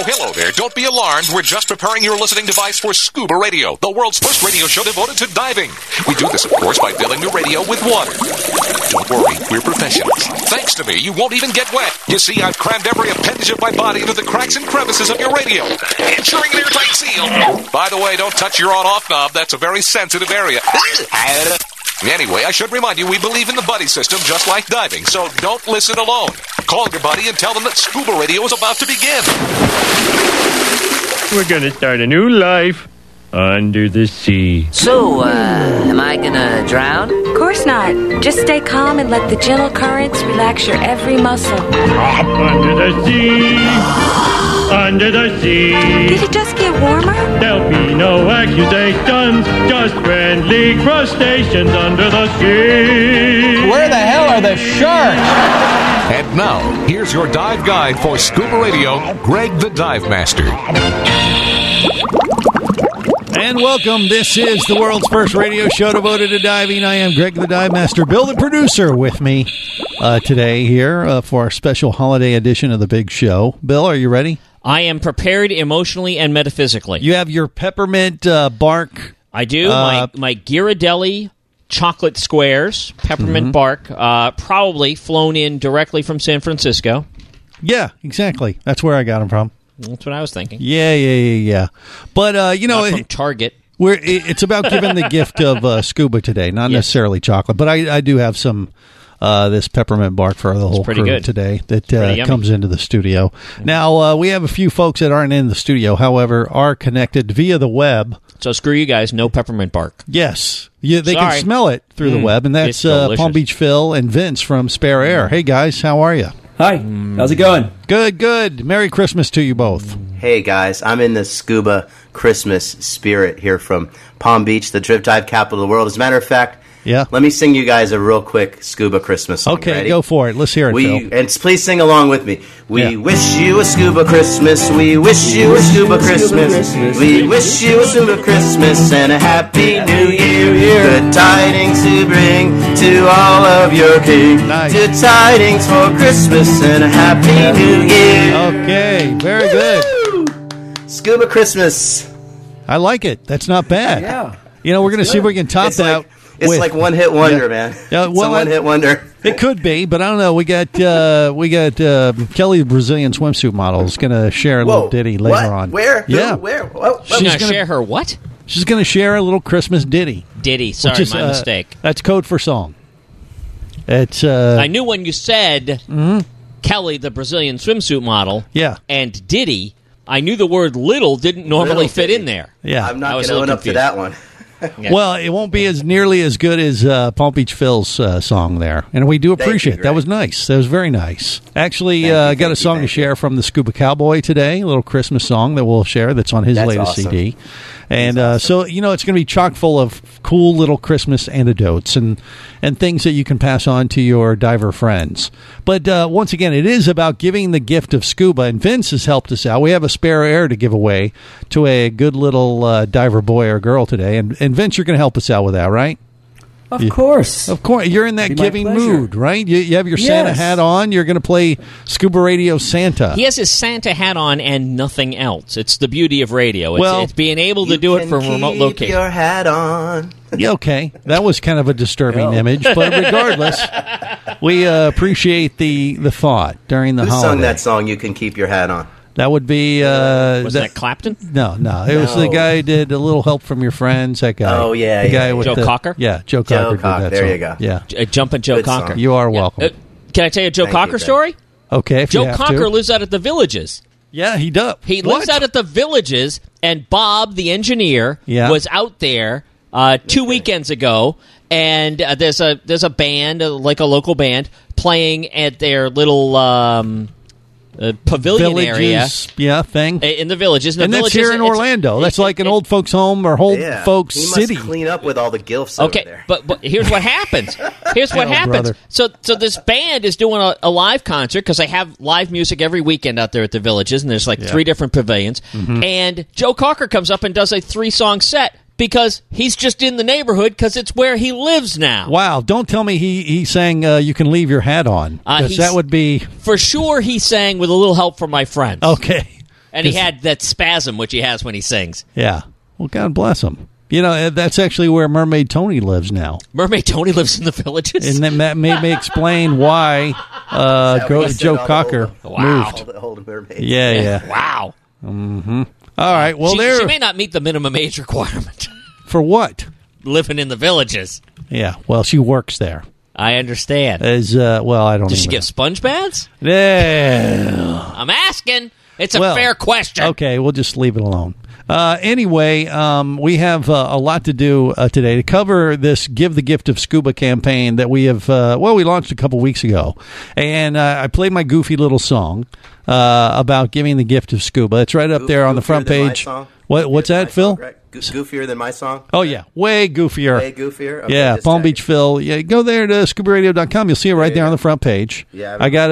Hello there. Don't be alarmed. We're just preparing your listening device for Scuba Radio, the world's first radio show devoted to diving. We do this, of course, by filling the radio with water. Don't worry, we're professionals. Thanks to me, you won't even get wet. You see, I've crammed every appendage of my body into the cracks and crevices of your radio, ensuring an airtight seal. By the way, don't touch your on-off knob. That's a very sensitive area. Anyway, I should remind you, we believe in the buddy system just like diving, so don't listen alone. Call your buddy and tell them that Scuba Radio is about to begin. We're going to start a new life under the sea. So, am I gonna drown? Of course not. Just stay calm and let the gentle currents relax your every muscle. Under the sea, under the sea. Did it just get warmer? There'll be no accusations, just friendly crustaceans under the sea. Where the hell are the sharks? And now, here's your dive guide for Scuba Radio, Greg the Dive Master. And welcome. This is the world's first radio show devoted to diving. I am Greg the Dive Master. Bill, the producer, with me today here for our special holiday edition of the big show. Bill, are you ready? I am prepared emotionally and metaphysically. You have your peppermint bark. I do. My Ghirardelli chocolate squares, peppermint bark, probably flown in directly from San Francisco. Yeah, exactly. That's where I got them from. That's what I was thinking. Yeah. But, Not from Target. It's about giving the gift of scuba today, not necessarily chocolate. But I do have some this peppermint bark for the whole crew today that comes into the studio. Now, we have a few folks that aren't in the studio, however, are connected via the web. So screw you guys, no peppermint bark. Yes. They can smell it through the web, and that's Palm Beach Phil and Vince from Spare Air. Hey, guys, how are you? Hi, how's it going? Good. Merry Christmas to you both. Hey guys, I'm in the scuba Christmas spirit here from Palm Beach, the drift dive capital of the world. As a matter of fact, let me sing you guys a real quick scuba Christmas song. Okay, Ready? Go for it. Let's hear it, Phil. And please sing along with me. We wish you a scuba Christmas. We wish you a scuba Christmas. We wish you a scuba Christmas and a happy new year. Good tidings to bring to all of your king. Nice. Good tidings for Christmas and a happy new year. Okay, very good. Scuba Christmas. I like it. That's not bad. Yeah. We're going to see if we can top that. It's like one-hit wonder, man. Yeah, It's a one-hit wonder. It could be, but I don't know. We got Kelly, the Brazilian swimsuit model, is going to share a little ditty later on. Where? Yeah. Where? Whoa. She's going to share her what? She's going to share a little Christmas ditty. Ditty. Sorry, my mistake. That's code for song. It's. I knew when you said Kelly, the Brazilian swimsuit model, and ditty, I knew the word little didn't normally fit in there. Yeah. I'm not going to own up to that one. Yeah. Well, it won't be nearly as good as Palm Beach Phil's song there. And we do appreciate it. That was nice. That was very nice. Actually, got a song to share from the Scuba Cowboy today, a little Christmas song that we'll share that's on his latest CD. And so, it's going to be chock full of cool little Christmas anecdotes and things that you can pass on to your diver friends. But once again, it is about giving the gift of scuba, and Vince has helped us out. We have a Spare Air to give away to a good little diver boy or girl today. And Vince, you're going to help us out with that, right? Of course. You're in that giving mood, right? You have your Santa hat on. You're going to play Scuba Radio Santa. He has his Santa hat on and nothing else. It's the beauty of radio. It's being able to do it from remote location. Keep your hat on. Yeah, okay. That was kind of a disturbing image, but regardless, we appreciate the thought during the holiday. Who sung that song, You Can Keep Your Hat On? That would be... was that Clapton? No. It was the guy who did A Little Help from Your Friends, that guy. Oh, yeah. The guy with Joe Cocker? Yeah, Joe Cocker did that there song. you go. Yeah. Jumpin' Joe Good Cocker. song. You are welcome. Can I tell you a Joe Cocker story? Okay, if you Joe have Cocker to. lives out at the Villages. Yeah, he does. He lives out at the Villages, and Bob, the engineer, was out there 2 weekends ago, and there's a band, like a local band, playing at their little pavilion area. Thing. In the Villages. And that's here in Orlando. That's like an old folks' home or old folks' city. He must clean up with all the gilfs over there. But here's what happens. Brother. So this band is doing a live concert because they have live music every weekend out there at the Villages, and there's like 3 different pavilions. Mm-hmm. And Joe Cocker comes up and does a 3-song set because he's just in the neighborhood because it's where he lives now. Wow. Don't tell me he sang You Can Leave Your Hat On. Because that would be... For sure he sang With a Little Help from My Friends. Okay. And he had that spasm, which he has when he sings. Yeah. Well, God bless him. You know, that's actually where Mermaid Tony lives now. Mermaid Tony lives in the Villages? And then that may explain why Joe Cocker moved. Old mermaid. Yeah. Wow. Mm-hmm. All right. Well, she may not meet the minimum age requirement. For what? Living in the Villages. Yeah. Well, she works there. I understand. I don't. Does she give sponge baths? Yeah. I'm asking. It's a fair question. Okay, we'll just leave it alone. Anyway, we have a lot to do today to cover this Give the Gift of Scuba campaign that we have, we launched a couple weeks ago. And I played my goofy little song about giving the gift of scuba. It's right up there on the front page. What's that, Phil? Song, right? Goofier than my song? Oh, yeah. Way goofier. Way goofier? Okay, yeah, Palm Beach Phil. Yeah, go there to scubaradio.com. You'll see it right there on the front page. Yeah, I got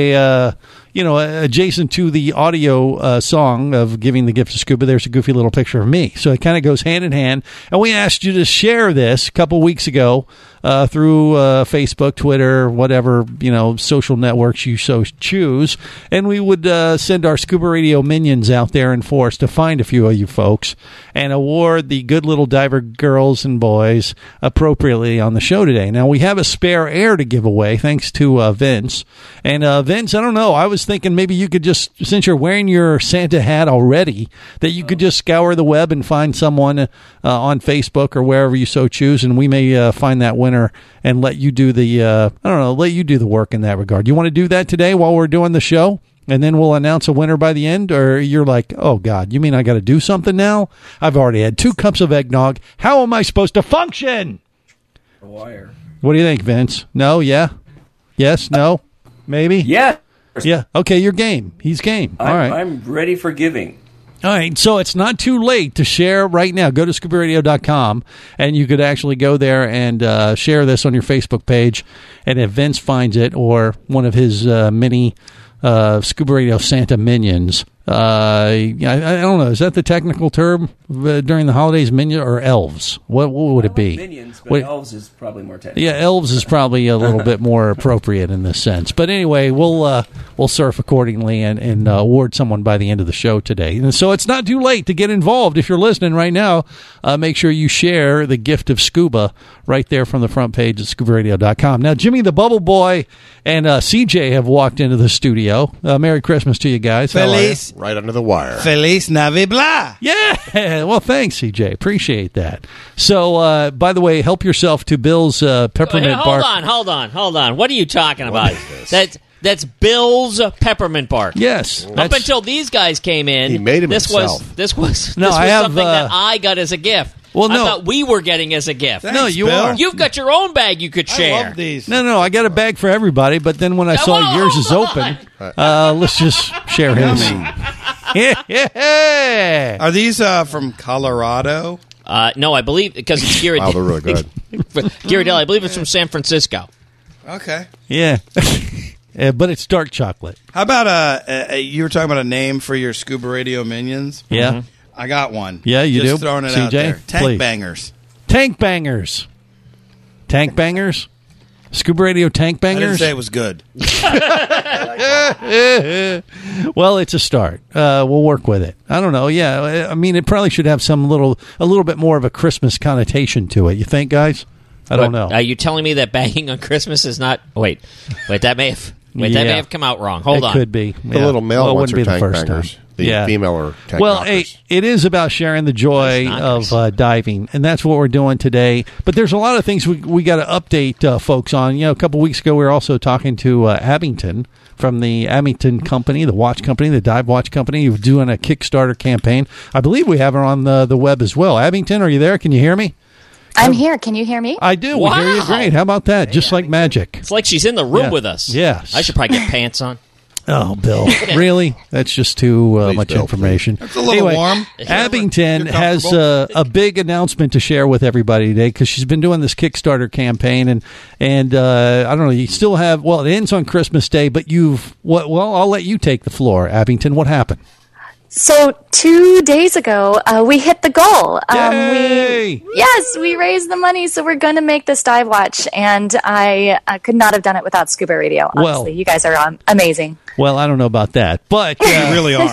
adjacent to the audio song of Giving the Gift of Scuba, there's a goofy little picture of me. So it kind of goes hand in hand. And we asked you to share this a couple weeks ago through Facebook, Twitter, whatever, social networks you so choose. And we would send our Scuba Radio minions out there in force to find a few of you folks and award the good little diver girls and boys appropriately on the show today. Now, we have a spare air to give away, thanks to Vince. And Vince, I don't know, I was thinking maybe you could just, since you're wearing your Santa hat already, that you could just scour the web and find someone on Facebook or wherever you so choose, and we may find that winner and let you do the work in that regard. You want to do that today while we're doing the show? And then we'll announce a winner by the end? Or you're like, oh, God, you mean I got to do something now? I've already had 2 cups of eggnog. How am I supposed to function? A wire. What do you think, Vince? No? Yeah? Yes? No? Maybe? Yeah. Yeah. Okay, you're game. He's game. All right. I'm ready for giving. All right, so it's not too late to share right now. Go to scubaradio.com, and you could actually go there and share this on your Facebook page. And if Vince finds it, or one of his mini Scuba Radio Santa minions, I don't know. Is that the technical term during the holidays? Minion or elves? What would it be? Minions, but elves is probably more technical. Yeah, elves is probably a little bit more appropriate in this sense. But anyway, we'll surf accordingly and award someone by the end of the show today. And so it's not too late to get involved. If you're listening right now, make sure you share the gift of scuba right there from the front page at scubaradio.com. Now, Jimmy the Bubble Boy and CJ have walked into the studio. Merry Christmas to you guys. Feliz. Right under the wire. Feliz Navidad. Yeah. Well, thanks, CJ. Appreciate that. So, by the way, help yourself to Bill's peppermint bark. Hold on. What are you talking about? That's Bill's peppermint bark. Yes. Up until these guys came in, he made him himself. This was something that I got as a gift. Well, no. I thought we were getting as a gift. Thanks, no, you are. You've got your own bag you could share. I love these. No, I got a bag for everybody, but then when I saw yours is open, let's just share his. Yeah. Are these from Colorado? No, I believe, because it's Ghirardelli. Wow, they're really good. Ghirardelli, I believe it's from San Francisco. Okay. Yeah. But it's dark chocolate. How about you were talking about a name for your Scuba Radio minions? Yeah. Mm-hmm. I got one. Yeah, you Just do? throwing it CJ? out there. Tank Please. Bangers. Tank Bangers. Tank Bangers? Scuba Radio Tank Bangers? I didn't say it was good. Well, it's a start. We'll work with it. I don't know. Yeah, I mean, it probably should have a little bit more of a Christmas connotation to it. You think, guys? I don't know. Are you telling me that banging on Christmas is not... Wait, that may have... that may have come out wrong. Hold on. It could be. The little male ones are tank bangers. Time. The female are tank knockers. It is about sharing the joy of diving, and that's what we're doing today. But there's a lot of things we got to update folks on. A couple weeks ago, we were also talking to Abington from the Abington Company, the watch company, the dive watch company, who's doing a Kickstarter campaign. I believe we have her on the web as well. Abington, are you there? Can you hear me? I'm here. Can you hear me? I do. Wow. We hear you great. How about that? Just like magic. It's like she's in the room with us. Yes. I should probably get pants on. Oh, Bill. Really? That's just too much information. It's a little warm. Abington has a big announcement to share with everybody today because she's been doing this Kickstarter campaign. And I don't know, you still have, it ends on Christmas Day, but I'll let you take the floor, Abington. What happened? So 2 days ago, we hit the goal. Yay! We raised the money, so we're going to make this dive watch, and I could not have done it without Scuba Radio. Honestly, you guys are amazing. Well, I don't know about that, but you really are.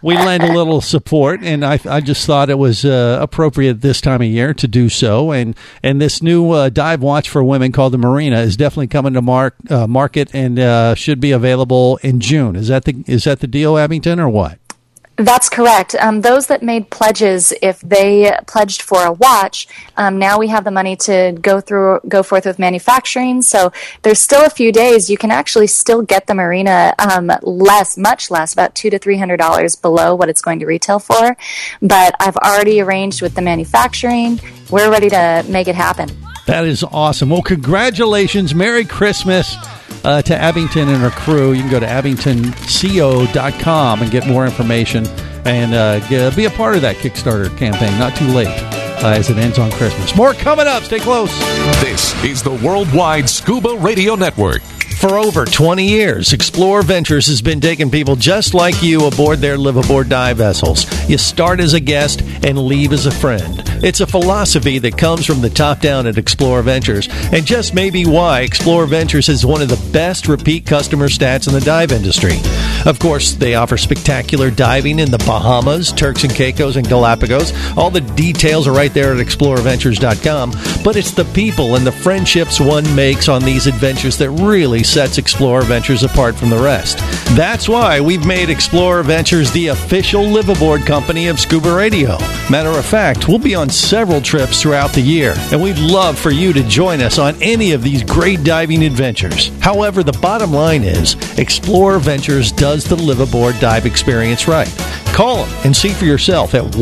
we lend a little support, and I just thought it was appropriate this time of year to do so. And this new dive watch for women called the Marina is definitely coming to market and should be available in June. Is that the deal, Abington, or what? That's correct. Those that made pledges, if they pledged for a watch, now we have the money to go forth with manufacturing. So there's still a few days. You can actually still get the Marina much less, about $200 to $300 below what it's going to retail for. But I've already arranged with the manufacturing. We're ready to make it happen. That is awesome. Well, congratulations. Merry Christmas. To Abington and her crew. You can go to abingtonco.com and get more information and be a part of that Kickstarter campaign. Not too late as it ends on Christmas. More coming up. Stay close. This is the Worldwide Scuba Radio Network. For over 20 years, Explore Ventures has been taking people just like you aboard their live-aboard dive vessels. You start as a guest and leave as a friend. It's a philosophy that comes from the top down at Explore Ventures, and just maybe why Explore Ventures is one of the best repeat customer stats in the dive industry. Of course, they offer spectacular diving in the Bahamas, Turks and Caicos, and Galapagos. All the details are right there at exploreventures.com, but it's the people and the friendships one makes on these adventures that really sets Explorer Ventures apart from the rest. That's why we've made Explorer Ventures the official live-aboard company of Scuba Radio. Matter of fact, we'll be on several trips throughout the year, and we'd love for you to join us on any of these great diving adventures. However, the bottom line is, Explorer Ventures does the live-aboard dive experience right. Call them and see for yourself at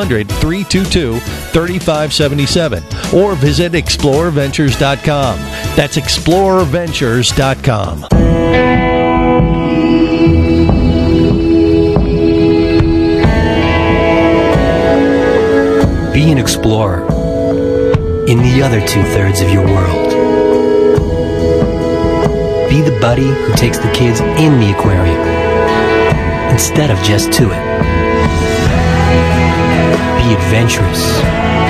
1-800-322-3577 or visit explorerventures.com. That's explorerventures.com. Be an explorer in the other 2/3 of your world. Be the buddy who takes the kids in the aquarium instead of just to it. Be adventurous.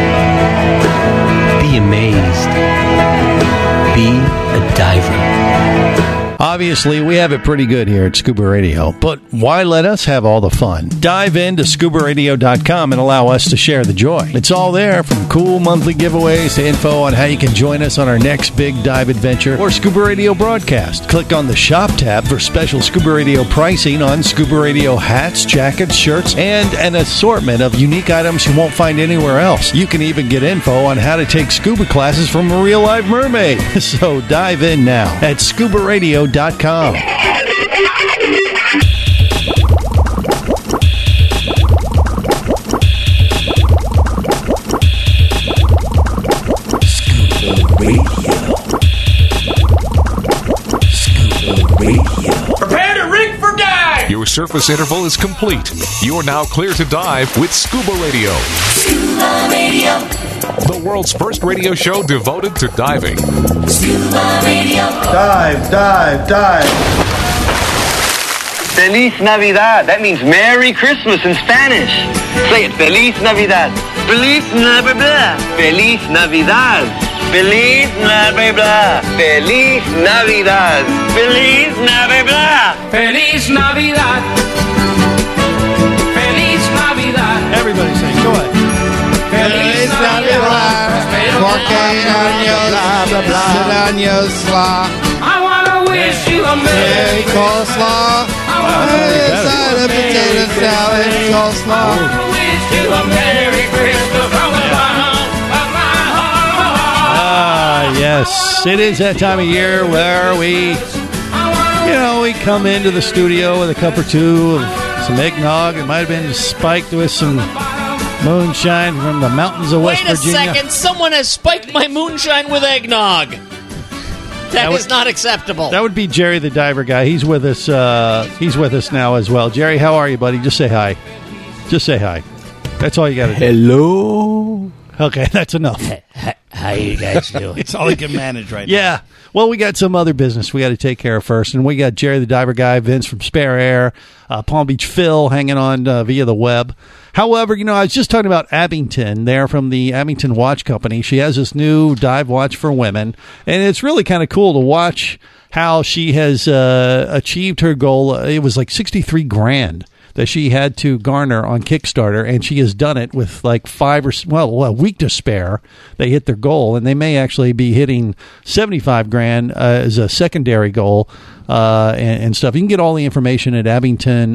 Be amazed. Be a diver. Obviously, we have it pretty good here at Scuba Radio, but why let us have all the fun? Dive into scubaradio.com and allow us to share the joy. It's all there, from cool monthly giveaways to info on how you can join us on our next big dive adventure or Scuba Radio broadcast. Click on the Shop tab for special Scuba Radio pricing on Scuba Radio hats, jackets, shirts, and an assortment of unique items you won't find anywhere else. You can even get info on how to take scuba classes from a real live mermaid. So dive in now at scubaradio.com. Prepare to rig for dive! Your surface interval is complete. You're now clear to dive with Scuba Radio. Scuba Radio. The world's first radio show devoted to diving. Scuba Radio. Dive, dive, dive. Feliz Navidad. That means Merry Christmas in Spanish. Say it. Feliz Navidad. Feliz Navidad. Feliz Navidad. Feliz Navidad. Feliz Navidad. Feliz Navidad. Feliz Navidad. Feliz Navidad. Everybody sing. Go ahead. Feliz Navidad. Porque años, años, I want to wish you a Merry coleslaw. I want to Inside a potato salad, coleslaw. I want to wish you a Merry Christmas from the bottom of my heart. Yes, it is that time of year where we come into the studio with a cup or two of some eggnog. It might have been spiked with some moonshine from the mountains of West Virginia. Wait a second. Someone has spiked my moonshine with eggnog. That is not acceptable. That would be Jerry the diver guy. He's with us. He's with us now as well. Jerry, how are you, buddy? Just say hi. Just say hi. That's all you got to do. Hello. Okay, that's enough. How you guys doing? It's all he can manage right now. Yeah. Well, we got some other business we got to take care of first, and we got Jerry the diver guy, Vince from Spare Air, Palm Beach Phil hanging on via the web. However, I was just talking about Abington there from the Abington Watch Company. She has this new dive watch for women, and it's really kind of cool to watch how she has achieved her goal. It was like $63,000 that she had to garner on Kickstarter, and she has done it with like a week to spare. They hit their goal, and they may actually be hitting $75,000 as a secondary goal and stuff. You can get all the information at Abingdon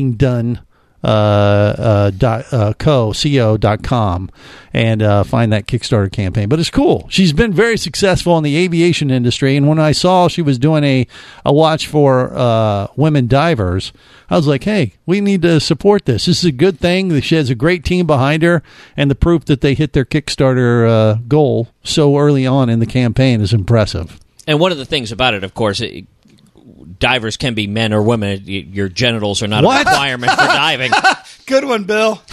co.com and find that Kickstarter campaign. But it's cool. She's been very successful in the aviation industry, and when I saw she was doing a watch for women divers, I was like, hey, we need to support this. This is a good thing. She has a great team behind her, and the proof that they hit their Kickstarter goal so early on in the campaign is impressive. And one of the things about it, of course, divers can be men or women. Your genitals are not a requirement for diving. Good one, Bill.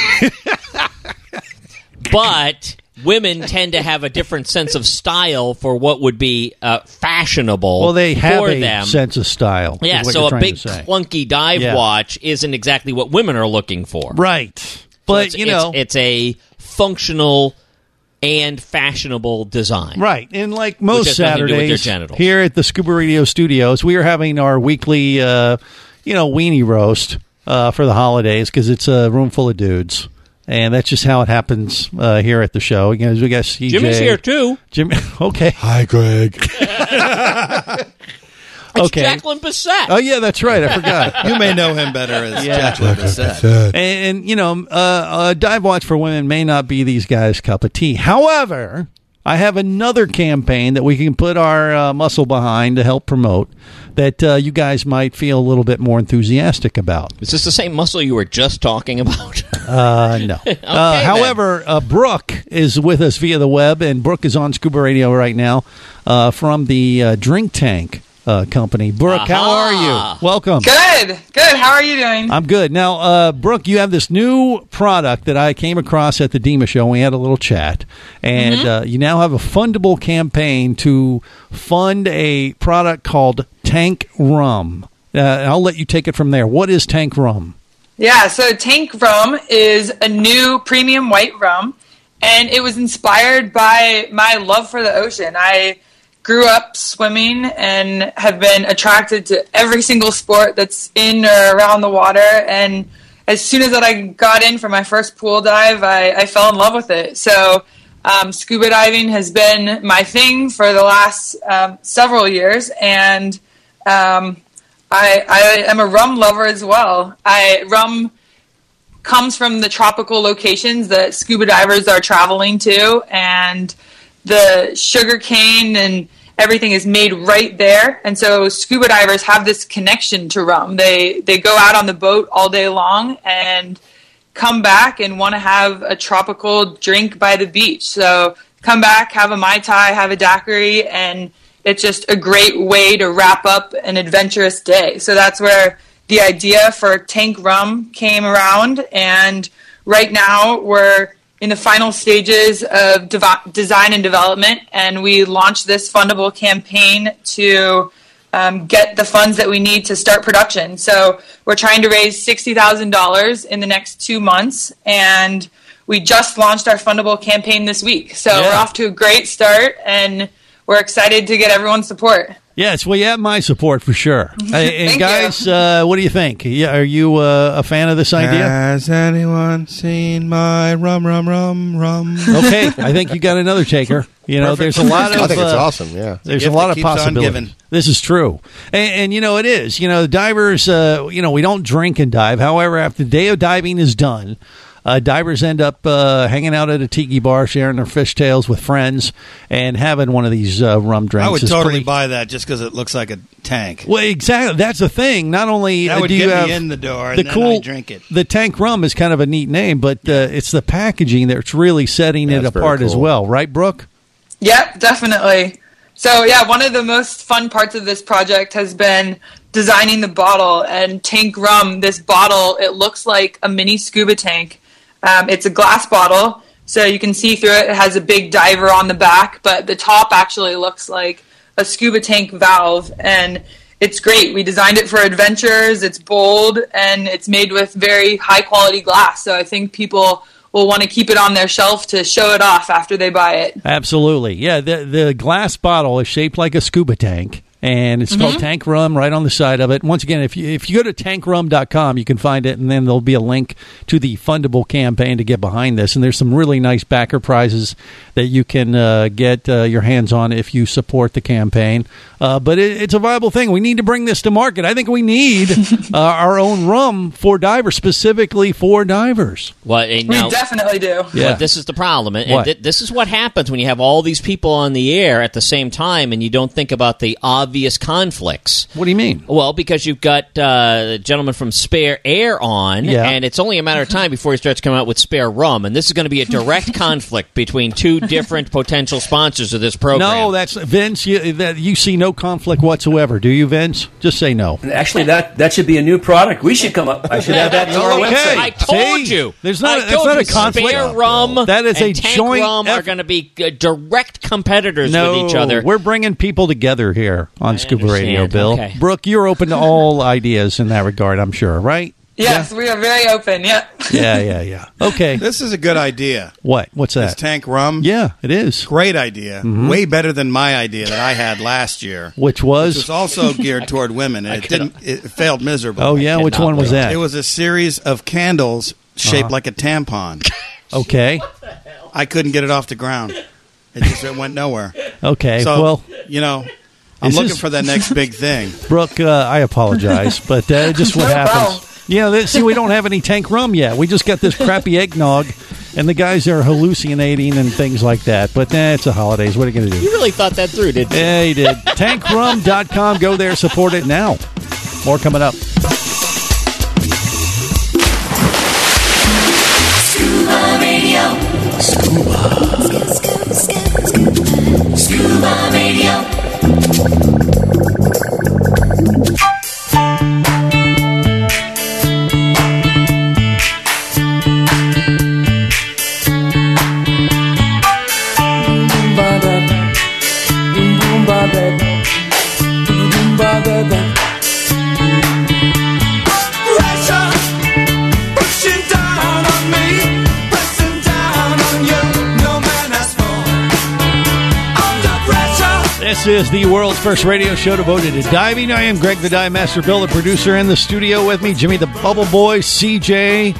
But women tend to have a different sense of style for what would be fashionable. Well, they have a them. Sense of style. Yeah, so a big clunky dive watch isn't exactly what women are looking for. Right. But, so it's a functional and fashionable design. Right. And like most Saturdays here at the Scuba Radio Studios, we are having our weekly, weenie roast for the holidays because it's a room full of dudes. And that's just how it happens here at the show. You know, we got CJ. Jimmy's here, too. Jimmy, okay. Hi, Greg. It's Jacqueline Bissett. Oh, yeah, that's right. I forgot. You may know him better as Jacqueline Bissett. And a dive watch for women may not be these guys' cup of tea. However, I have another campaign that we can put our muscle behind to help promote that you guys might feel a little bit more enthusiastic about. Is this the same muscle you were just talking about? No. However, Brooke is with us via the web, and Brooke is on Scuba Radio right now from the Drink Tank company. Brooke, how are you? Welcome. Good. How are you doing? I'm good. Now, Brooke, you have this new product that I came across at the DEMA show. We had a little chat, and you now have a fundable campaign to fund a product called Tank Rum. I'll let you take it from there. What is Tank Rum? Yeah, so Tank Rum is a new premium white rum, and it was inspired by my love for the ocean. I grew up swimming and have been attracted to every single sport that's in or around the water. And as soon as I got in for my first pool dive, I fell in love with it. So scuba diving has been my thing for the last several years. And I am a rum lover as well. Rum comes from the tropical locations that scuba divers are traveling to, and the sugar cane and everything is made right there. And so scuba divers have this connection to rum. They go out on the boat all day long and come back and want to have a tropical drink by the beach. So come back, have a Mai Tai, have a daiquiri, and it's just a great way to wrap up an adventurous day. So that's where the idea for Tank Rum came around. And right now we're in the final stages of design and development, and we launched this fundable campaign to get the funds that we need to start production. So we're trying to raise $60,000 in the next 2 months, and we just launched our fundable campaign this week. So we're off to a great start, and we're excited to get everyone's support. Yes, well, you have my support for sure. And guys, what do you think? Are you a fan of this idea? Has anyone seen my rum? Okay, I think you got another taker. You know, there's a lot of. I think it's awesome. Yeah, there's a lot of possibilities. This is true, and it is. You know, divers. We don't drink and dive. However, after the day of diving is done, divers end up hanging out at a tiki bar, sharing their fishtails with friends, and having one of these rum drinks. I would totally buy that just because it looks like a tank. Well, exactly. That's the thing. Not only that would do you get have me in the door, and then I drink it. The Tank Rum is kind of a neat name, but it's the packaging that's really setting it apart as well. Right, Brooke? Yep, definitely. So, one of the most fun parts of this project has been designing the bottle. And Tank Rum, this bottle, it looks like a mini scuba tank. It's a glass bottle, so you can see through it. It has a big diver on the back, but the top actually looks like a scuba tank valve, and it's great. We designed it for adventures. It's bold, and it's made with very high-quality glass, so I think people will want to keep it on their shelf to show it off after they buy it. Absolutely. Yeah, the glass bottle is shaped like a scuba tank. And it's called Tank Rum right on the side of it. Once again, if you go to tankrum.com, you can find it, and then there'll be a link to the Fundable campaign to get behind this. And there's some really nice backer prizes that you can get your hands on if you support the campaign. But it's a viable thing. We need to bring this to market. I think we need our own rum for divers, specifically for divers. Well, we definitely do. Yeah. This is the problem. And this is what happens when you have all these people on the air at the same time and you don't think about the obvious conflicts. What do you mean? Well, because you've got the gentleman from Spare Air on, and it's only a matter of time before he starts coming out with Spare Rum, and this is going to be a direct conflict between two different potential sponsors of this program. No, that's Vince. You see no conflict whatsoever, do you, Vince? Just say no. Actually, that should be a new product. We should come up. I should have that to our website. I told you. There's not a conflict. Spare Rum that is and a Tank joint Rum are going to be direct competitors with each other. We're bringing people together here on Scuba Radio, Bill. Okay. Brooke, you're open to all ideas in that regard, I'm sure, right? Yes, we are very open, Yeah. Okay. This is a good idea. What's that? This Tank Rum? Yeah, it is. Great idea. Mm-hmm. Way better than my idea that I had last year. Which was also geared toward women, and it failed miserably. Oh, yeah? Which one was that? It was a series of candles shaped like a tampon. Okay. I couldn't get it off the ground. It went nowhere. Okay, so, well... I'm looking for the next big thing. Brooke, I apologize, but just what happens. Yeah, see, we don't have any Tank Rum yet. We just got this crappy eggnog, and the guys are hallucinating and things like that. But it's the holidays. What are you going to do? You really thought that through, didn't you? Yeah, he did. Tankrum.com. Go there. Support it now. More coming up. Scuba Radio. Scuba Radio. This is the world's first radio show devoted to diving. I am Greg the Dive Master, Bill the producer, in the studio with me, Jimmy the Bubble Boy, CJ.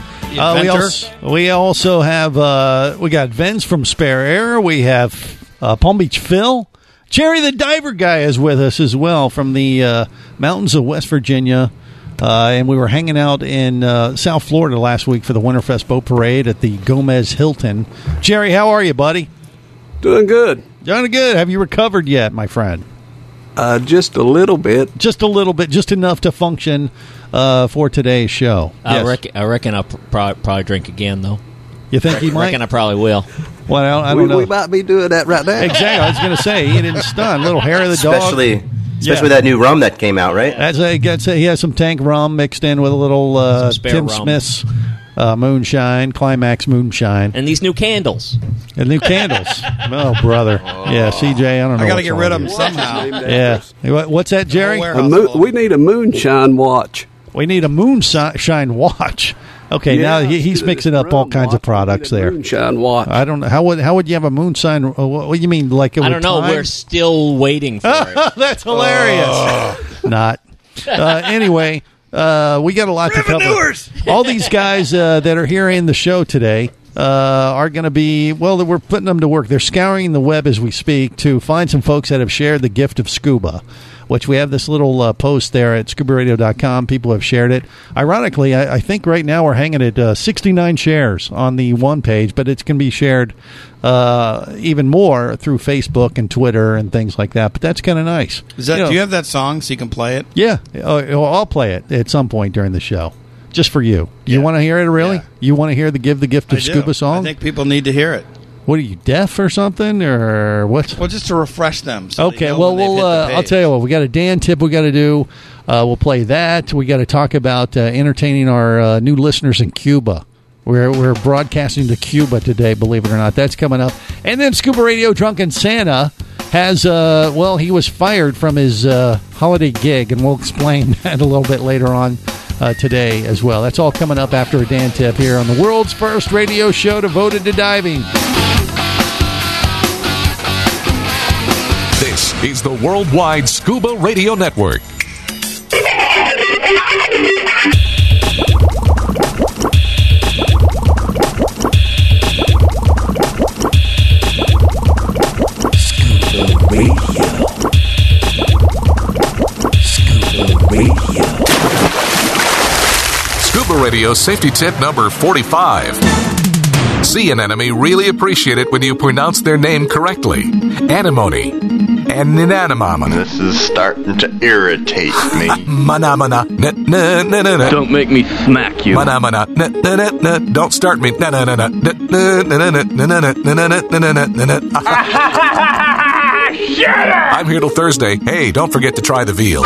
We also have we got Vince from Spare Air. We have Palm Beach Phil. Jerry the Diver Guy is with us as well from the mountains of West Virginia. And we were hanging out in South Florida last week for the Winterfest Boat Parade at the Gomez Hilton. Jerry, how are you, buddy? Doing good. Doing good. Have you recovered yet, my friend? Just a little bit. Just a little bit. Just enough to function for today's show. I reckon I'll probably drink again, though. You think you might? I reckon I probably will. Well, I don't know. We might be doing that right now. Exactly. I was going to say, he didn't stun. Little hair of the dog. Especially with that new rum that came out, right? He has some Tank Rum mixed in with a little Tim rum. Smith's moonshine, Climax moonshine. And these new candles. Oh, brother. Yeah, CJ, I don't know. I got to get rid of them somehow. Yeah. What's that, Jerry? We need a moonshine watch. We need a moonshine watch. Okay, now he's mixing up all kinds of products there. Moonshine watch. I don't know. How would you have a moonshine? What do you mean? Like I don't know. Time? We're still waiting for it. That's hilarious. Not. Anyway, we got a lot to cover. All these guys that are here in the show today are going to be, well, we're putting them to work. They're scouring the web as we speak to find some folks that have shared the gift of scuba, which we have this little post there at scubaradio.com. People have shared it. Ironically, I think right now we're hanging at 69 shares on the one page, but it's going to be shared even more through Facebook and Twitter and things like that. But that's kind of nice. Do you have that song so you can play it? Yeah. I'll play it at some point during the show. Just for you. You want to hear it, really? Yeah. You want to hear the Give the Gift of Scuba song? I think people need to hear it. What are you, deaf or something, or what? Well, just to refresh them. So okay, well, I'll tell you what. We got a Dan tip we got to do. We'll play that. We got to talk about entertaining our new listeners in Cuba. We're broadcasting to Cuba today, believe it or not. That's coming up. And then Scuba Radio Drunken Santa has, he was fired from his holiday gig, and we'll explain that a little bit later on today as well. That's all coming up after a Dan tip here on the world's first radio show devoted to diving. This is the Worldwide Scuba Radio Network. Scuba Radio safety tip number 45. Sea anemone really appreciate it when you pronounce their name correctly. Anemone. Anemone. This is starting to irritate me. Manamana. Don't make me smack you. Manamana. Don't start me. I'm here till Thursday. Hey, don't forget to try the veal.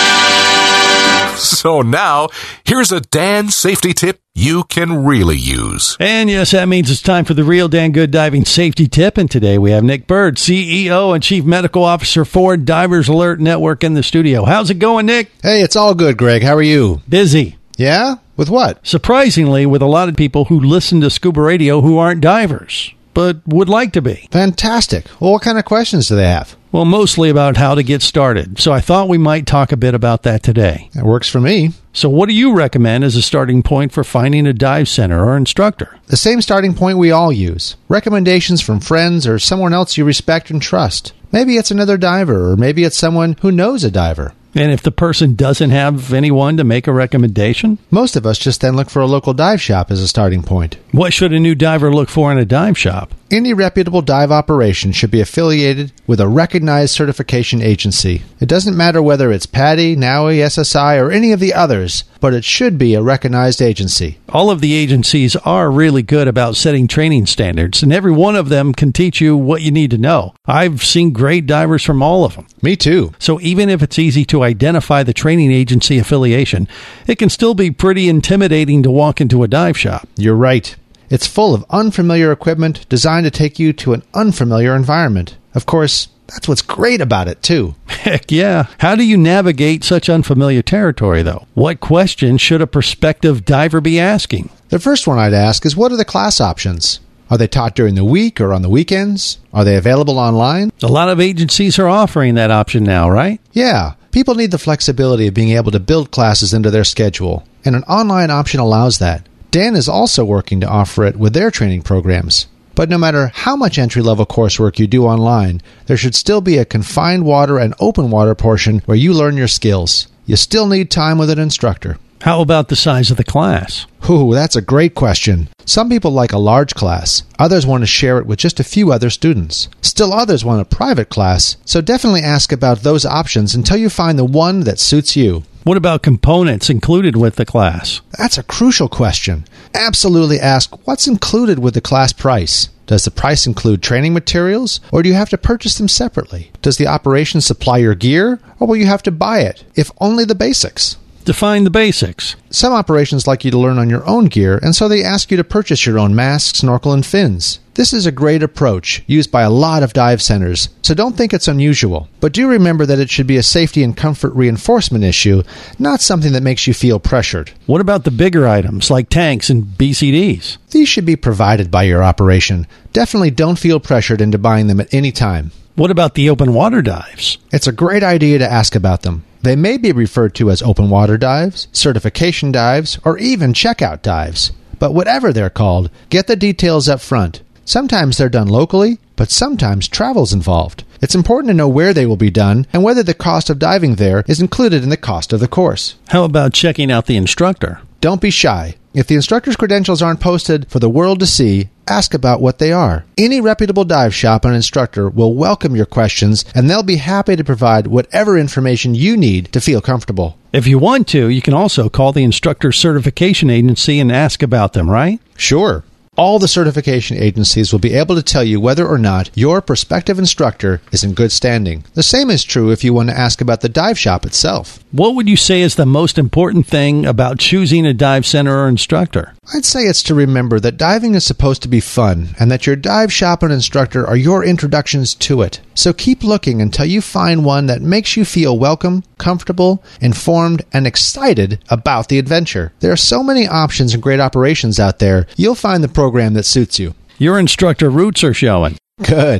So now, here's a Dan safety tip you can really use. And yes, that means it's time for the real Dan Good Diving Safety Tip. And today we have Nick Bird, CEO and Chief Medical Officer for Divers Alert Network in the studio. How's it going, Nick? Hey, it's all good, Greg. How are you? Busy. Yeah? With what? Surprisingly, with a lot of people who listen to Scuba Radio who aren't divers, but would like to be. Fantastic. Well, what kind of questions do they have? Well, mostly about how to get started. So I thought we might talk a bit about that today. That works for me. So what do you recommend as a starting point for finding a dive center or instructor? The same starting point we all use. Recommendations from friends or someone else you respect and trust. Maybe it's another diver, or maybe it's someone who knows a diver. And if the person doesn't have anyone to make a recommendation? Most of us just then look for a local dive shop as a starting point. What should a new diver look for in a dive shop? Any reputable dive operation should be affiliated with a recognized certification agency. It doesn't matter whether it's PADI, NAUI, SSI, or any of the others, but it should be a recognized agency. All of the agencies are really good about setting training standards, and every one of them can teach you what you need to know. I've seen great divers from all of them. Me too. So even if it's easy to identify the training agency affiliation, it can still be pretty intimidating to walk into a dive shop. You're right. It's full of unfamiliar equipment designed to take you to an unfamiliar environment. Of course, that's what's great about it, too. Heck yeah. How do you navigate such unfamiliar territory, though? What questions should a prospective diver be asking? The first one I'd ask is, what are the class options? Are they taught during the week or on the weekends? Are they available online? A lot of agencies are offering that option now, right? Yeah. People need the flexibility of being able to build classes into their schedule, and an online option allows that. Dan is also working to offer it with their training programs. But no matter how much entry-level coursework you do online, there should still be a confined water and open water portion where you learn your skills. You still need time with an instructor. How about the size of the class? Ooh, that's a great question. Some people like a large class. Others want to share it with just a few other students. Still others want a private class, so definitely ask about those options until you find the one that suits you. What about components included with the class? That's a crucial question. Absolutely ask what's included with the class price. Does the price include training materials, or do you have to purchase them separately? Does the operation supply your gear, or will you have to buy it, if only the basics? Define the basics. Some operations like you to learn on your own gear, and so they ask you to purchase your own mask, snorkel, and fins. This is a great approach, used by a lot of dive centers, so don't think it's unusual. But do remember that it should be a safety and comfort reinforcement issue, not something that makes you feel pressured. What about the bigger items, like tanks and BCDs? These should be provided by your operation. Definitely don't feel pressured into buying them at any time. What about the open water dives? It's a great idea to ask about them. They may be referred to as open water dives, certification dives, or even checkout dives. But whatever they're called, get the details up front. Sometimes they're done locally, but sometimes travel's involved. It's important to know where they will be done and whether the cost of diving there is included in the cost of the course. How about checking out the instructor? Don't be shy. If the instructor's credentials aren't posted for the world to see, ask about what they are. Any reputable dive shop and instructor will welcome your questions, and they'll be happy to provide whatever information you need to feel comfortable. If you want to, you can also call the instructor certification agency and ask about them, right? Sure. All the certification agencies will be able to tell you whether or not your prospective instructor is in good standing. The same is true if you want to ask about the dive shop itself. What would you say is the most important thing about choosing a dive center or instructor? I'd say it's to remember that diving is supposed to be fun and that your dive shop and instructor are your introductions to it. So keep looking until you find one that makes you feel welcome, comfortable, informed, and excited about the adventure. There are so many options and great operations out there, you'll find the program that suits you. Your instructor roots are showing. Good.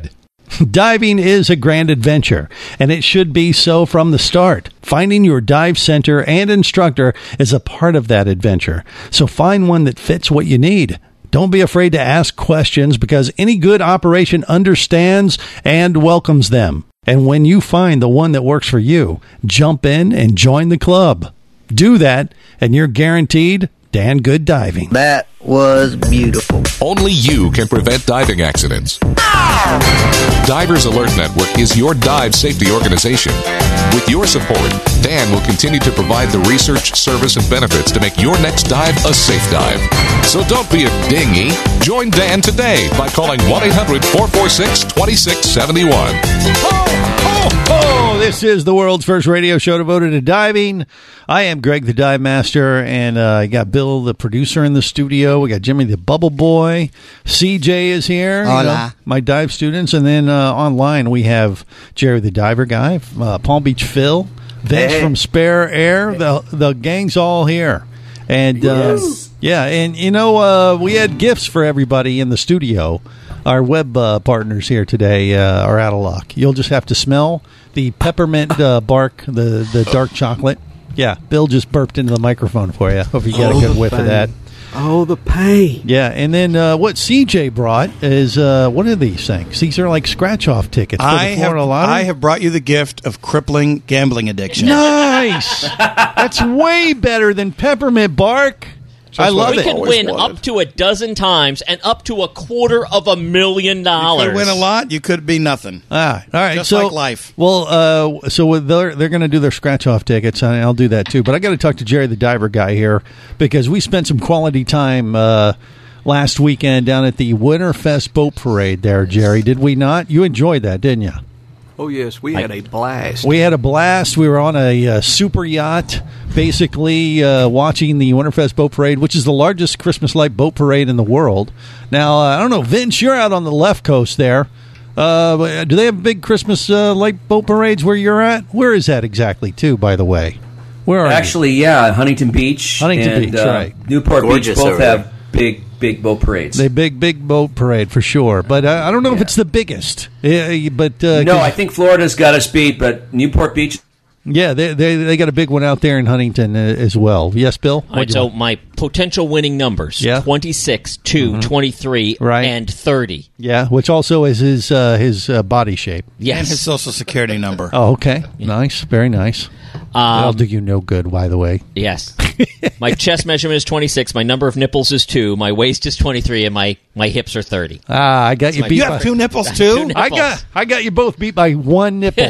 Diving is a grand adventure, and it should be so from the start. Finding your dive center and instructor is a part of that adventure, so find one that fits what you need. Don't be afraid to ask questions, because any good operation understands and welcomes them. And when you find the one that works for you, jump in and join the club. Do that, and you're guaranteed Dan Good Diving. That was beautiful. Only you can prevent diving accidents. Divers Alert Network is your dive safety organization. With your support, Dan will continue to provide the research, service, and benefits to make your next dive a safe dive. So don't be a dinghy. Join Dan today by calling 1-800-446-2671. This is the world's first radio show devoted to diving. I am Greg the Dive Master, and I got Bill the producer in the studio. We got Jimmy the Bubble Boy. CJ is here. Hola. My dive students. And then online we have Jerry the Diver Guy, Palm Beach Phil, Vince from Spare Air. The gang's all here. And yeah, and we had gifts for everybody in the studio. Our web partners here today are out of luck. You'll just have to smell the peppermint bark, the dark chocolate. Yeah, Bill just burped into the microphone for you. Hope you got a good whiff of that. Oh, the pain. Yeah, and then what CJ brought is, what are these things? These are like scratch-off tickets for the Florida Lottery. I have brought you the gift of crippling gambling addiction. Nice! That's way better than peppermint bark. I love it. We can win up to 12 times and up to $250,000. You could win a lot. You could be nothing. All right. Just like life. Well, so they're going to do their scratch-off tickets, and I'll do that too. But I got to talk to Jerry the Diver Guy here, because we spent some quality time last weekend down at the Winterfest Boat Parade there, Jerry. Did we not? You enjoyed that, didn't you? Oh, yes. We had a blast. We had a blast. We were on a super yacht, basically watching the Winterfest Boat Parade, which is the largest Christmas light boat parade in the world. Now, I don't know, Vince, you're out on the left coast there. Do they have big Christmas light boat parades where you're at? Where is that exactly, too, by the way? Where are you? Yeah, Huntington Beach. Beach, right. Newport Beach both have big boat parades. They big boat parade for sure, but I don't know if it's the biggest. But no, I think Florida's got us beat, but Newport Beach. Yeah, they got a big one out there in Huntington as well. Yes, Bill? All right, so my potential winning numbers, 26, 2, 23, and 30. Yeah, which also is his body shape. Yes. And his social security number. Oh, okay. Nice. Very nice. That'll do you no good, by the way. Yes. My chest measurement is 26, my number of nipples is 2, my waist is 23, and my hips are 30. I got you beat. You have 2 nipples, too? I got you both beat by 1 nipple.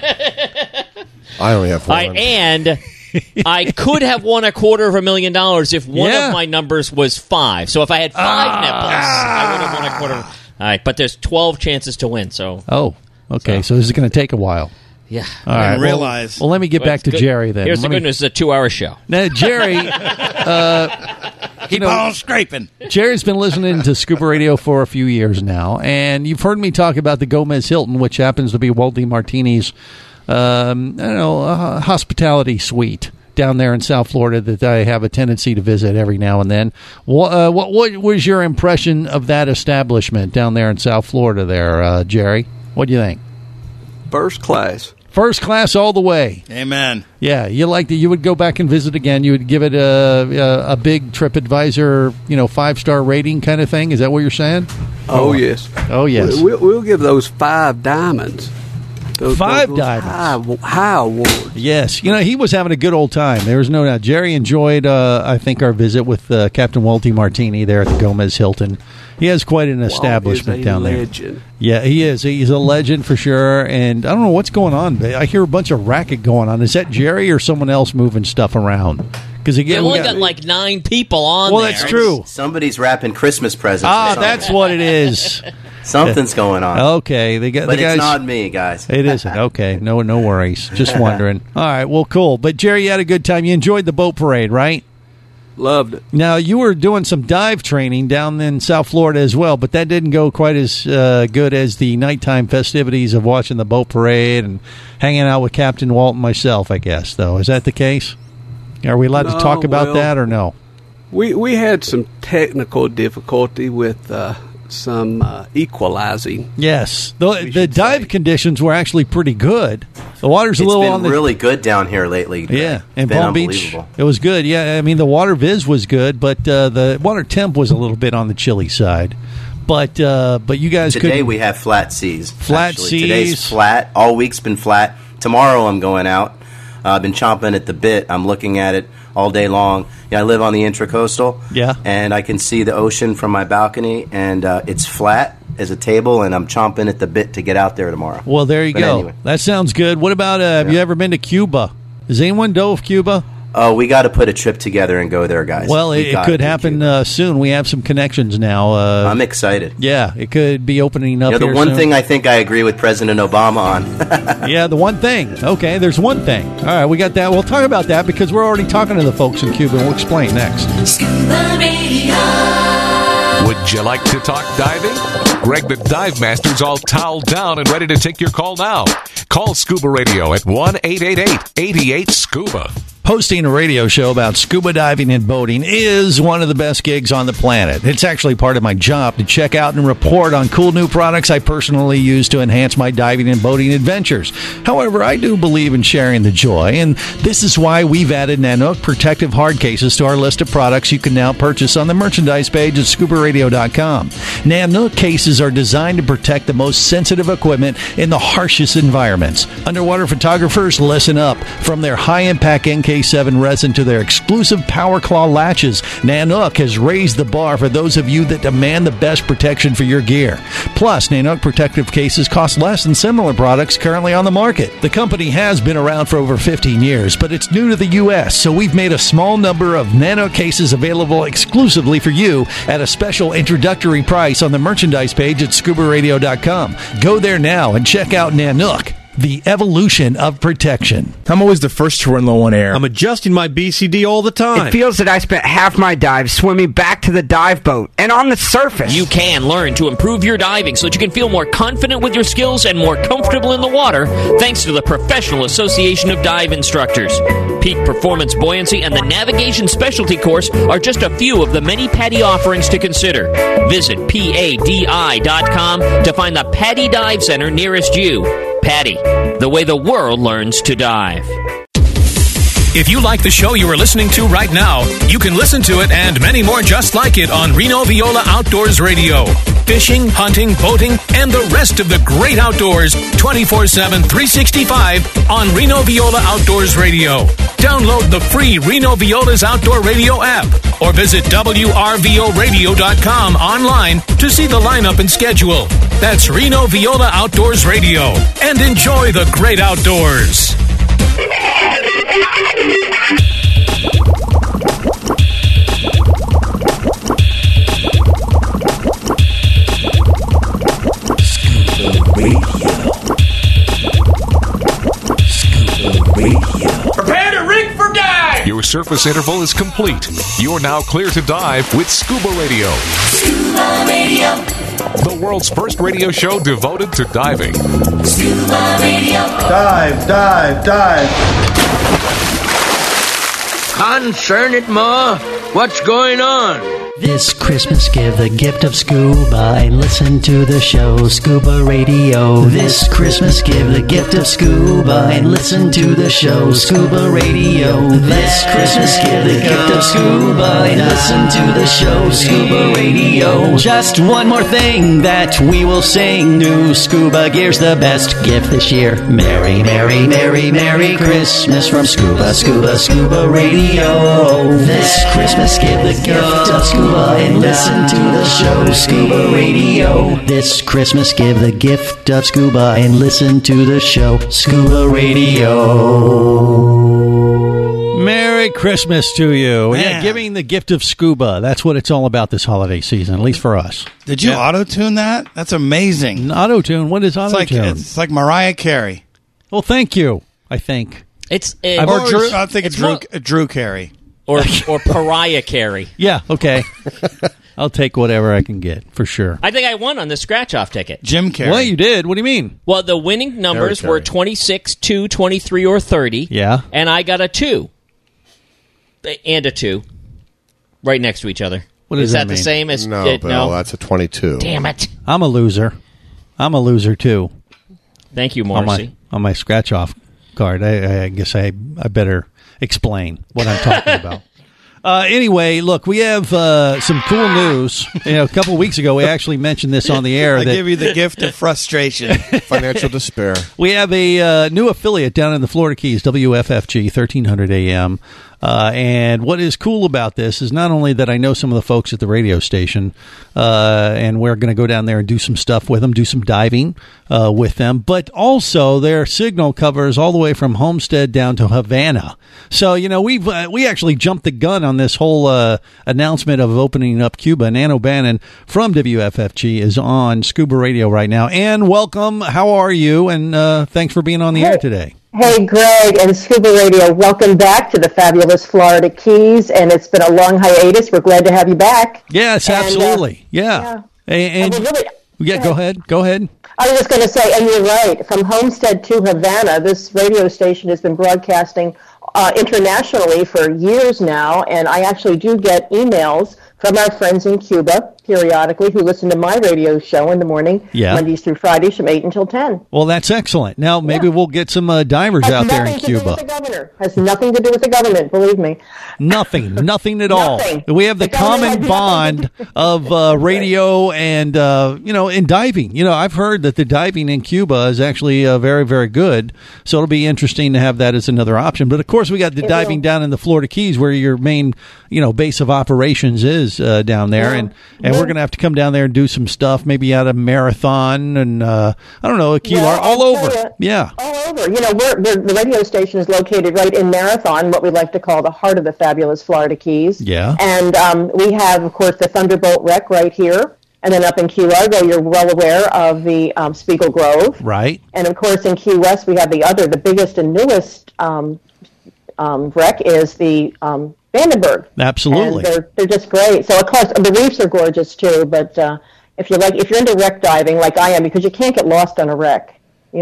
I only have 1. And I could have won $250,000 if one of my numbers was 5. So if I had 5 nipples, I would have won $250,000. All right, but there's 12 chances to win. So okay. So this is going to take a while. Yeah. All right. Realize. Well, let me get back to Jerry then. Here's the good news: it's a 2-hour show. Now, Jerry, keep on scraping. Jerry's been listening to Scuba Radio for a few years now, and you've heard me talk about the Gomez Hilton, which happens to be Walt Martini's, hospitality suite down there in South Florida that I have a tendency to visit every now and then. What was your impression of that establishment down there in South Florida there, Jerry? What do you think? First class. First class all the way. Amen. Yeah, you would go back and visit again. You would give it a big TripAdvisor, 5-star rating kind of thing. Is that what you're saying? Oh yes. Oh yes. We'll give those 5 diamonds. Those 5 diamonds. High awards. Yes. He was having a good old time. There was no doubt. Jerry enjoyed, I think, our visit with Captain Walt Martini there at the Gomez Hilton. He has quite an establishment down there. Legend. Yeah, he is. He's a legend for sure. And I don't know what's going on. I hear a bunch of racket going on. Is that Jerry or someone else moving stuff around? Because they've only got like 9 people on there. Well, that's true. Somebody's wrapping Christmas presents. That's what it is. Something's going on. Okay, but it's not me, guys. It isn't. Okay, no worries. Just wondering. All right, well, cool. But Jerry, you had a good time. You enjoyed the boat parade, right? Loved it. Now, you were doing some dive training down in South Florida as well, but that didn't go quite as good as the nighttime festivities of watching the boat parade and hanging out with Captain Walt and myself, I guess, though. Is that the case? Are we allowed to talk about that or no? We had some technical difficulty with some equalizing. Yes. The dive conditions were actually pretty good. The water's a little It's on been the... really good down here lately. Yeah, in It's been Palm Beach, unbelievable. it was good. Yeah, I mean, the water viz was good, but the water temp was a little bit on the chilly side. But you guys Today we have flat seas. Flat actually. seas. Today's flat. All week's been flat. Tomorrow I'm going out. I've been chomping at the bit. I'm looking at it all day long. Yeah, I live on the Intracoastal. Yeah. And I can see the ocean from my balcony, and it's flat as a table, and I'm chomping at the bit to get out there tomorrow. Well, there you But go. anyway. That sounds good. What about, have you ever been to Cuba? Does anyone know of Cuba? Oh, we got to put a trip together and go there, guys. Well, We it gotta could do happen soon. We have some connections now. I'm excited. Yeah, it could be opening up. You know, the here one soon. thing I think I agree with President Obama on. Yeah, the one thing. Okay, there's one thing. All right, we got that. We'll talk about that because we're already talking to the folks in Cuba, and we'll explain next. Scuba Radio. Would you like to talk diving? Greg the Dive Master's all toweled down and ready to take your call now. Call Scuba Radio at 1-888-88-SCUBA. Hosting a radio show about scuba diving and boating is one of the best gigs on the planet. It's actually part of my job to check out and report on cool new products I personally use to enhance my diving and boating adventures. However, I do believe in sharing the joy, and this is why we've added Nanook protective hard cases to our list of products you can now purchase on the merchandise page at scubaradio.com. Nanook cases are designed to protect the most sensitive equipment in the harshest environments. Underwater photographers, listen up. From their high-impact NK7 resin to their exclusive Power Claw latches, Nanook has raised the bar for those of you that demand the best protection for your gear. Plus, Nanook protective cases cost less than similar products currently on the market. The company has been around for over 15 years, but it's new to the U.S., so we've made a small number of Nanook cases available exclusively for you at a special introductory price on the merchandise page at scubaradio.com. Go there now and check out Nanook, the evolution of protection. I'm always the first to run low on air. I'm adjusting my BCD all the time. It feels that I spent half my dive swimming back to the dive boat and on the surface. You can learn to improve your diving so that you can feel more confident with your skills and more comfortable in the water thanks to the Professional Association of Dive Instructors. Peak Performance Buoyancy and the Navigation Specialty Course are just a few of the many PADI offerings to consider. Visit PADI.com to find the PADI Dive Center nearest you. PADI, the way the world learns to dive. If you like the show you are listening to right now, you can listen to it and many more just like it on Reno Viola Outdoors Radio. Fishing, hunting, boating, and the rest of the great outdoors 24/7, 365 on Reno Viola Outdoors Radio. Download the free Reno Viola's Outdoor Radio app or visit WRVOradio.com online to see the lineup and schedule. That's Reno Viola Outdoors Radio. And enjoy the great outdoors. Prepare to rig for dive! Your surface interval is complete. You're now clear to dive with Scuba Radio. Scuba Radio. The world's first radio show devoted to diving. Scuba Radio. Dive, dive, dive. Concern it, Ma. What's going on? This Christmas, give the gift of scuba and listen to the show Scuba Radio. This Christmas, give the gift of scuba and listen to the show Scuba Radio. This Christmas, give the gift of scuba and listen to the show Scuba Radio. Just one more thing that we will sing. New scuba gear's the best gift this year. Merry, Merry, Merry, Merry Christmas from Scuba, Scuba, Scuba Radio. This Christmas, give the gift of scuba and listen to the show Scuba Radio. This Christmas, give the gift of scuba and listen to the show Scuba Radio. Merry Christmas to you. Man. Yeah, giving the gift of scuba. That's what it's all about this holiday season, at least for us. Did you auto-tune that? That's amazing. Auto-tune? What is auto-tune? It's like Mariah Carey. Well, thank you, I think. I think it's Drew Carey. Or Pariah Carey. Yeah, okay. I'll take whatever I can get, for sure. I think I won on the scratch-off ticket. Jim Carrey. Well, you did. What do you mean? Well, the winning numbers were 26, 2, 23, or 30. Yeah. And I got a 2. And a 2. Right next to each other. What does Is that the mean? same as No, Bill, no? that's a 22. Damn it! I'm a loser. I'm a loser too. Thank you, On Morrissey. my scratch off card. I guess I better explain what I'm talking about. Anyway, look, we have some cool news. A couple of weeks ago, we actually mentioned this on the air. I give you the gift of frustration. Financial despair. We have a new affiliate down in the Florida Keys, WFFG, 1300 AM. And what is cool about this is not only that I know some of the folks at the radio station, and we're going to go down there and do some stuff with them, do some diving with them, but also their signal covers all the way from Homestead down to Havana. So, we actually jumped the gun on this whole announcement of opening up Cuba. And Ann O'Bannon from WFFG is on Scuba Radio right now. Ann, welcome. How are you? And thanks for being on the air today. Hey, Greg and Scuba Radio, welcome back to the fabulous Florida Keys, and it's been a long hiatus. We're glad to have you back. Yes, absolutely. Yeah. And go ahead. Go ahead. I was just going to say, and you're right, from Homestead to Havana, this radio station has been broadcasting internationally for years now, and I actually do get emails from our friends in Cuba periodically who listen to my radio show in the morning, Mondays through Fridays from 8 until 10. Well, that's excellent. Now, maybe we'll get some divers out there in Cuba. Has nothing to do with the government, believe me. Nothing at all. We have the common bond of radio and, in diving. I've heard that the diving in Cuba is actually very, very good, so it'll be interesting to have that as another option. But, of course, we got the diving down in the Florida Keys where your main, base of operations is down there, and we're going to have to come down there and do some stuff, maybe out of Marathon and, I don't know, Key Largo, all over. Yeah. All over. The radio station is located right in Marathon, what we like to call the heart of the fabulous Florida Keys. Yeah. And we have, of course, the Thunderbolt Wreck right here. And then up in Key Largo, you're well aware of the Spiegel Grove. Right. And, of course, in Key West, we have the biggest and newest wreck is the Vandenberg. Absolutely. And they're just great. So, of course, the reefs are gorgeous, too. But if you're into wreck diving like I am, because you can't get lost on a wreck,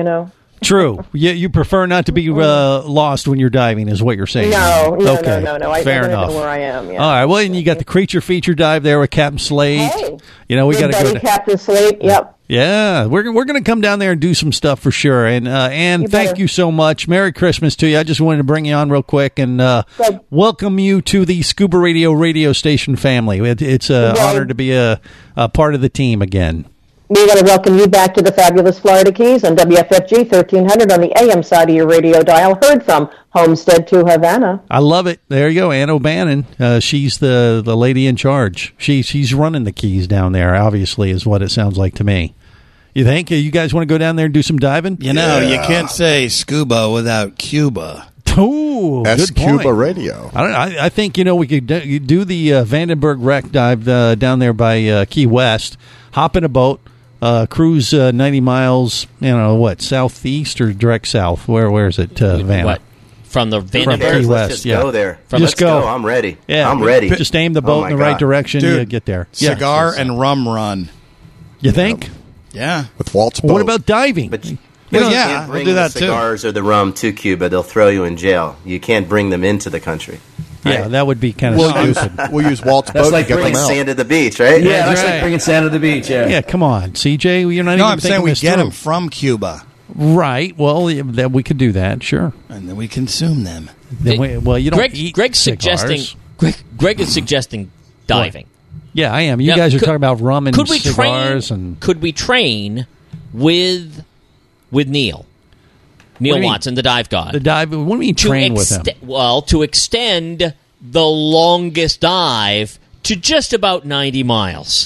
True. You prefer not to be lost when you're diving, is what you're saying. No. Fair enough. Know where I am. Yeah. All right. Well, and you got the creature feature dive there with Captain Slade. Hey, we got to go. Captain Slade. Yep. Yeah, we're going to come down there and do some stuff for sure. And thank you so much. Merry Christmas to you. I just wanted to bring you on real quick and welcome you to the Scuba Radio station family. It's an honor to be a part of the team again. We want to welcome you back to the fabulous Florida Keys on WFFG 1300 on the AM side of your radio dial, heard from Homestead to Havana. I love it. There you go, Ann O'Bannon. She's the lady in charge. She's running the Keys down there, obviously, is what it sounds like to me. You think? You guys want to go down there and do some diving? You can't say scuba without Cuba. Oh, that's good point. Cuba Radio. I think, we could do the Vandenberg wreck dive down there by Key West, hop in a boat, cruise 90 miles, southeast or direct south? Where is it, Vanna? What? From the Vandenberg? Key West, go there. Let's go. I'm ready. Yeah. I'm ready. Just aim the boat in the right direction, you get there. Cigar and rum run. You think? Yeah. With Walt's boat. What about diving? But you we'll bring do that the cigars or the rum to Cuba. They'll throw you in jail. You can't bring them into the country. Yeah, that would be kind of stupid. We'll use Walt's boat That's like to get bringing them out. sand to the beach, right? Yeah, that's like bringing sand to the beach, Yeah, come on, CJ. You're not even I'm saying we this get through. them from Cuba. Right. Well, that we could do that, sure. And then we consume them. You don't eat Greg's cigars. suggesting. Greg is suggesting diving. Yeah, I am. You guys are talking about rum and cigars Could we train with Neil? Neil Watson, the dive god. The dive. What do you mean train with him? Well, to extend the longest dive to just about 90 miles.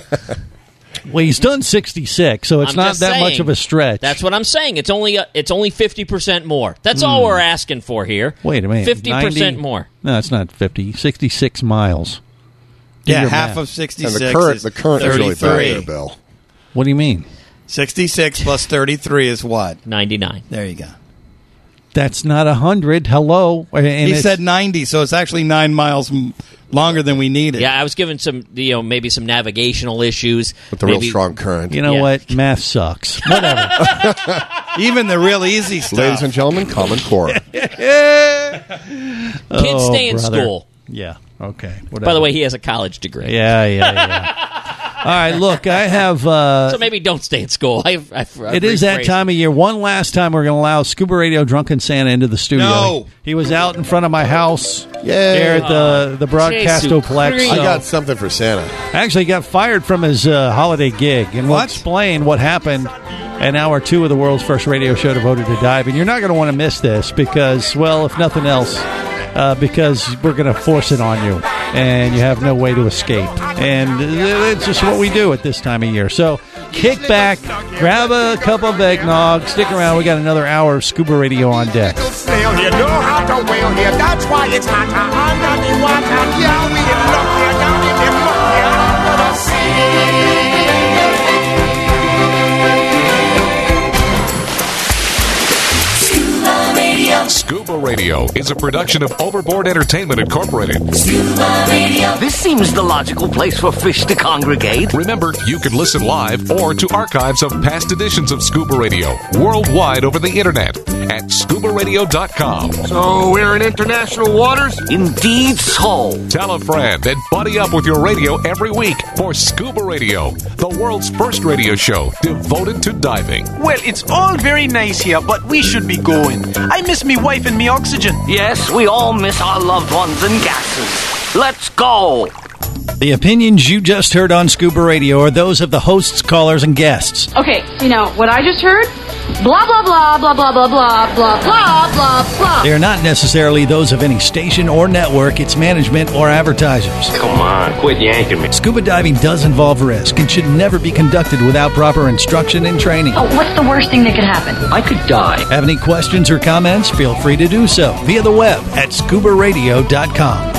Well, he's done 66, so it's not that much of a stretch. That's what I'm saying. It's only 50% more. That's all we're asking for here. Wait a minute. 50% more. No, it's not 50. 66 miles. Yeah, half of 66 and the current is really bad there, Bill. What do you mean? 66 plus 33 is what? 99. There you go. That's not 100. Hello. And he said 90, so it's actually 9 miles longer than we needed. Yeah, I was given some, maybe some navigational issues. With the real strong current. You know what? Math sucks. Whatever. Even the real easy stuff. Ladies and gentlemen, Common Core. Kids stay in school. Yeah. Okay. Whatever. By the way, he has a college degree. Yeah. All right, look, I have... so maybe don't stay at school. It is that time of year. One last time we're going to allow Scuba Radio Drunken Santa into the studio. No. He was out in front of my house there at the Broadcastoplex. I got something for Santa. Actually, he got fired from his holiday gig. And we'll explain what happened in hour 2 of the world's first radio show devoted to diving. You're not going to want to miss this because, well, if nothing else... because we're going to force it on you, and you have no way to escape. And it's just what we do at this time of year. So kick back, grab a cup of eggnog, stick around. We got another hour of Scuba Radio on deck. You know how to whale here. That's why it's hot under the water. Yeah, we get lucky down in the muck under the sea. Scuba Radio is a production of Overboard Entertainment Incorporated. Scuba Radio. This seems the logical place for fish to congregate. Remember, you can listen live or to archives of past editions of Scuba Radio worldwide over the internet at scubaradio.com. So we're in international waters? Indeed so. Tell a friend and buddy up with your radio every week for Scuba Radio, the world's first radio show devoted to diving. Well, it's all very nice here, but we should be going. I miss me wife and me oxygen. Yes, we all miss our loved ones and gases. Let's go. The opinions you just heard on Scuba Radio are those of the hosts, callers, and guests. Okay, what I just heard? Blah, blah, blah, blah, blah, blah, blah, blah, blah, blah, blah. They are not necessarily those of any station or network, its management, or advertisers. Come on, quit yanking me. Scuba diving does involve risk and should never be conducted without proper instruction and training. Oh, what's the worst thing that could happen? I could die. Have any questions or comments? Feel free to do so via the web at scubaradio.com.